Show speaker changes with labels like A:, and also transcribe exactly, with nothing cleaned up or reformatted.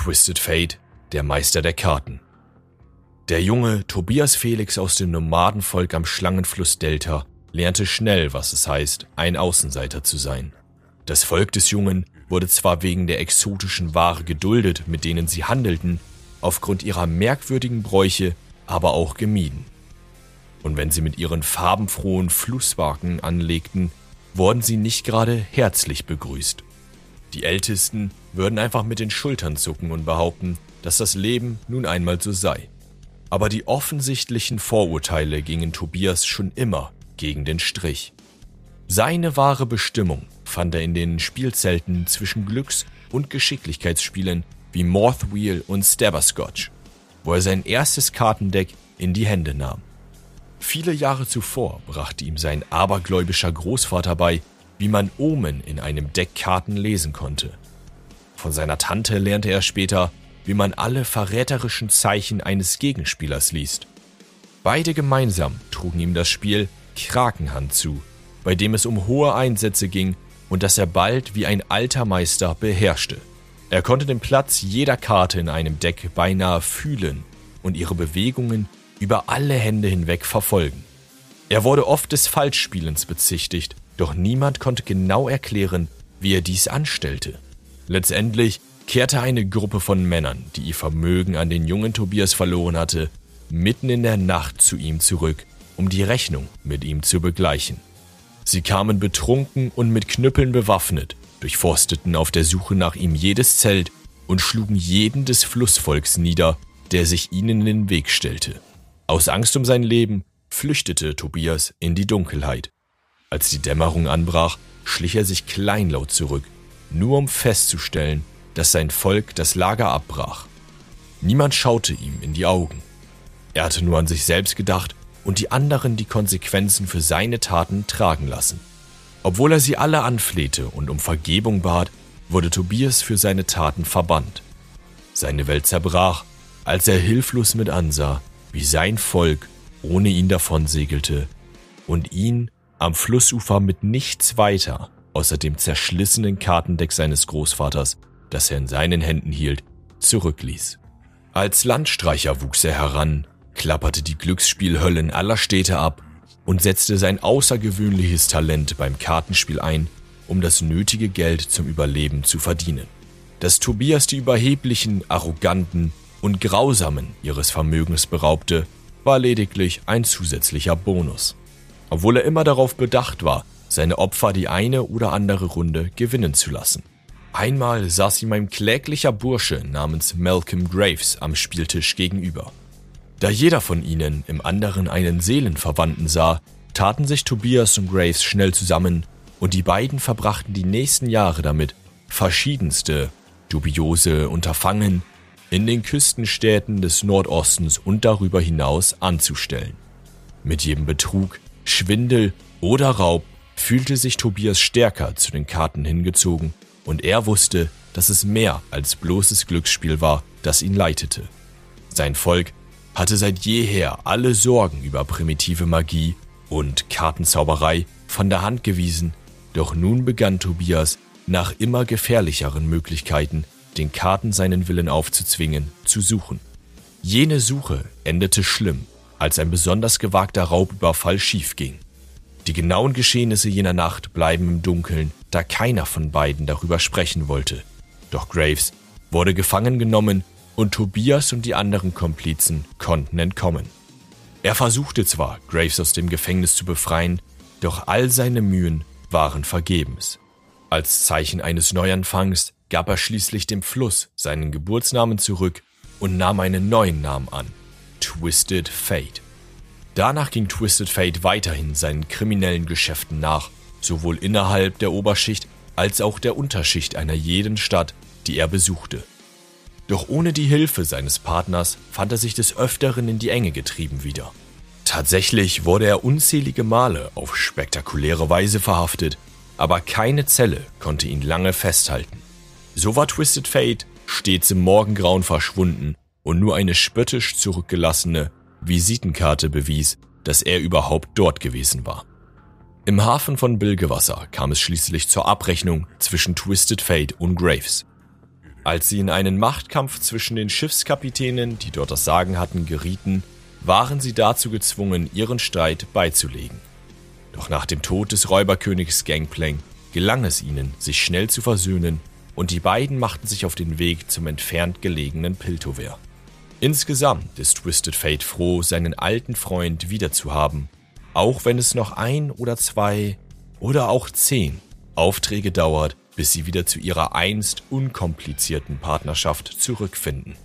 A: Twisted Fate, der Meister der Karten. Der junge Tobias Felix aus dem Nomadenvolk am Schlangenfluss Delta lernte schnell, was es heißt, ein Außenseiter zu sein. Das Volk des Jungen wurde zwar wegen der exotischen Ware geduldet, mit denen sie handelten, aufgrund ihrer merkwürdigen Bräuche aber auch gemieden. Und wenn sie mit ihren farbenfrohen Flussbarken anlegten, wurden sie nicht gerade herzlich begrüßt. Die Ältesten würden einfach mit den Schultern zucken und behaupten, dass das Leben nun einmal so sei. Aber die offensichtlichen Vorurteile gingen Tobias schon immer gegen den Strich. Seine wahre Bestimmung fand er in den Spielzelten zwischen Glücks- und Geschicklichkeitsspielen wie Morthwheel und Stabberscotch, wo er sein erstes Kartendeck in die Hände nahm. Viele Jahre zuvor brachte ihm sein abergläubischer Großvater bei, wie man Omen in einem Deck Karten lesen konnte. Von seiner Tante lernte er später, wie man alle verräterischen Zeichen eines Gegenspielers liest. Beide gemeinsam trugen ihm das Spiel Krakenhand zu, bei dem es um hohe Einsätze ging und das er bald wie ein alter Meister beherrschte. Er konnte den Platz jeder Karte in einem Deck beinahe fühlen und ihre Bewegungen über alle Hände hinweg verfolgen. Er wurde oft des Falschspielens bezichtigt, doch niemand konnte genau erklären, wie er dies anstellte. Letztendlich kehrte eine Gruppe von Männern, die ihr Vermögen an den jungen Tobias verloren hatte, mitten in der Nacht zu ihm zurück, um die Rechnung mit ihm zu begleichen. Sie kamen betrunken und mit Knüppeln bewaffnet, durchforsteten auf der Suche nach ihm jedes Zelt und schlugen jeden des Flussvolks nieder, der sich ihnen in den Weg stellte. Aus Angst um sein Leben flüchtete Tobias in die Dunkelheit. Als die Dämmerung anbrach, schlich er sich kleinlaut zurück, nur um festzustellen, dass sein Volk das Lager abbrach. Niemand schaute ihm in die Augen. Er hatte nur an sich selbst gedacht und die anderen die Konsequenzen für seine Taten tragen lassen. Obwohl er sie alle anflehte und um Vergebung bat, wurde Tobias für seine Taten verbannt. Seine Welt zerbrach, als er hilflos mit ansah, wie sein Volk ohne ihn davonsegelte und ihn am Flussufer mit nichts weiter außer dem zerschlissenen Kartendeck seines Großvaters, das er in seinen Händen hielt, zurückließ. Als Landstreicher wuchs er heran, klapperte die Glücksspielhöllen aller Städte ab und setzte sein außergewöhnliches Talent beim Kartenspiel ein, um das nötige Geld zum Überleben zu verdienen. Dass Tobias die Überheblichen, Arroganten und Grausamen ihres Vermögens beraubte, war lediglich ein zusätzlicher Bonus. Obwohl er immer darauf bedacht war, seine Opfer die eine oder andere Runde gewinnen zu lassen. Einmal saß ihm ein kläglicher Bursche namens Malcolm Graves am Spieltisch gegenüber. Da jeder von ihnen im anderen einen Seelenverwandten sah, taten sich Tobias und Graves schnell zusammen und die beiden verbrachten die nächsten Jahre damit, verschiedenste, dubiose Unterfangen in den Küstenstädten des Nordostens und darüber hinaus anzustellen. Mit jedem Betrug, Schwindel oder Raub fühlte sich Tobias stärker zu den Karten hingezogen und er wusste, dass es mehr als bloßes Glücksspiel war, das ihn leitete. Sein Volk hatte seit jeher alle Sorgen über primitive Magie und Kartenzauberei von der Hand gewiesen, doch nun begann Tobias, nach immer gefährlicheren Möglichkeiten, den Karten seinen Willen aufzuzwingen, zu suchen. Jene Suche endete schlimm, als ein besonders gewagter Raubüberfall schiefging. Die genauen Geschehnisse jener Nacht bleiben im Dunkeln, da keiner von beiden darüber sprechen wollte. Doch Graves wurde gefangen genommen und Tobias und die anderen Komplizen konnten entkommen. Er versuchte zwar, Graves aus dem Gefängnis zu befreien, doch all seine Mühen waren vergebens. Als Zeichen eines Neuanfangs gab er schließlich dem Fluss seinen Geburtsnamen zurück und nahm einen neuen Namen an: Twisted Fate. Danach ging Twisted Fate weiterhin seinen kriminellen Geschäften nach, sowohl innerhalb der Oberschicht als auch der Unterschicht einer jeden Stadt, die er besuchte. Doch ohne die Hilfe seines Partners fand er sich des Öfteren in die Enge getrieben wieder. Tatsächlich wurde er unzählige Male auf spektakuläre Weise verhaftet, aber keine Zelle konnte ihn lange festhalten. So war Twisted Fate stets im Morgengrauen verschwunden und nur eine spöttisch zurückgelassene Visitenkarte bewies, dass er überhaupt dort gewesen war. Im Hafen von Bilgewasser kam es schließlich zur Abrechnung zwischen Twisted Fate und Graves. Als sie in einen Machtkampf zwischen den Schiffskapitänen, die dort das Sagen hatten, gerieten, waren sie dazu gezwungen, ihren Streit beizulegen. Doch nach dem Tod des Räuberkönigs Gangplank gelang es ihnen, sich schnell zu versöhnen, und die beiden machten sich auf den Weg zum entfernt gelegenen Piltover. Insgesamt ist Twisted Fate froh, seinen alten Freund wiederzuhaben, auch wenn es noch ein oder zwei oder auch zehn Aufträge dauert, bis sie wieder zu ihrer einst unkomplizierten Partnerschaft zurückfinden.